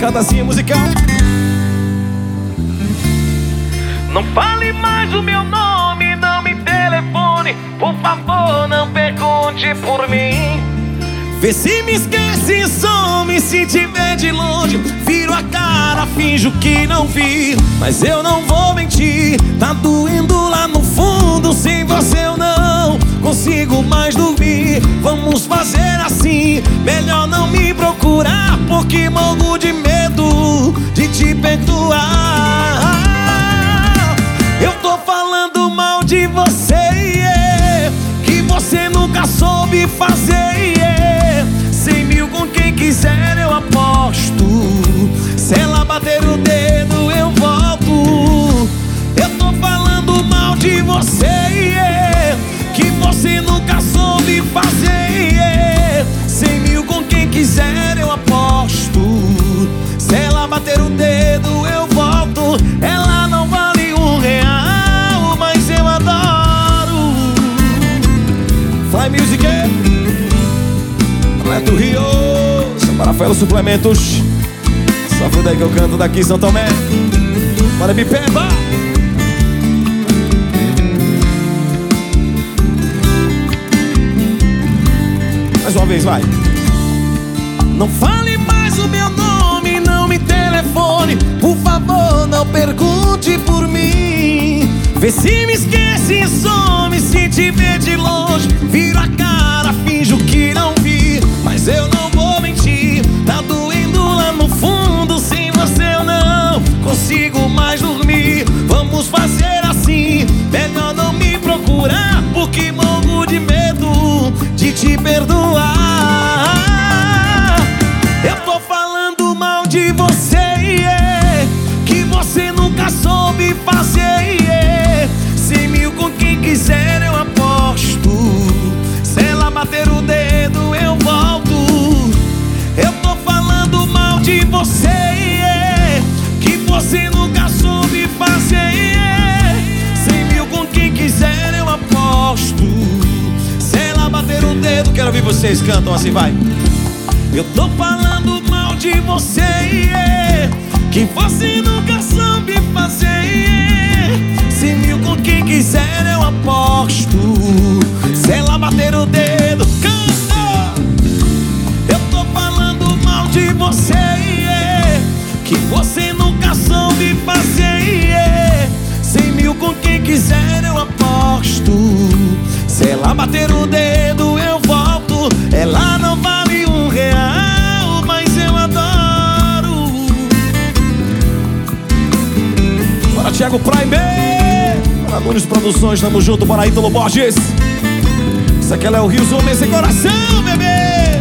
Canta assim, musical. Não fale mais o meu nome, não me telefone. Por favor, não pergunte por mim. Vê se me esquece, some. Se te ver de longe, viro a cara, finjo que não vi. Mas eu não vou mentir, tá doendo lá no fundo. Sem você eu não consigo mais dormir. Vamos fazer assim, melhor não me procurar, porque morro de medo de te perdoar. Eu tô falando mal de você, que você nunca soube fazer, 100 mil com quem quiser eu aposto. Se ela bater o dedo eu volto. Eu tô falando mal de você, que você nunca soube fazer, 100 mil com quem quiser eu aposto. Se ela bater o dedo eu volto. Ela não vale R$1, mas eu adoro. Fly Music, Roberto Rios, Rafael Suplementos. Só foi daí que eu canto daqui, São Tomé. Bora me peba. Mais uma vez, vai. Não fale mais o meu nome, não me telefone. Por favor, não pergunte por mim. Vê se me esquece e some. Se te ver de longe, viro a cara, finjo que não vi. Mas eu não vou mentir, tá doendo lá no fundo. Sem você eu não consigo mais dormir. Vamos fazer assim, melhor não me procurar, porque morro de medo de te perdoar. Eu tô falando mal de você, que você nunca soube fazer, 100 mil com quem quiser eu aposto. Se ela bater o dedo eu volto. Eu tô falando mal de você, que você nunca soube fazer, 100 mil com quem quiser eu aposto. Se ela bater o dedo, quero ouvir vocês cantam assim, vai. Eu tô falando mal de você, que você nunca soube fazer, 100 mil com quem quiser eu aposto. Se ela bater o dedo, canta. Eu tô falando mal de você, que você nunca soube fazer, 100 mil com quem quiser eu aposto. Se ela bater o dedo eu volto. Ela não vale R$1, mas eu adoro. Bora Thiago Prime, bora Nunes Produções, tamo junto, bora Ítalo Borges. Isso aqui é o Rio Zoom, esse coração, bebê.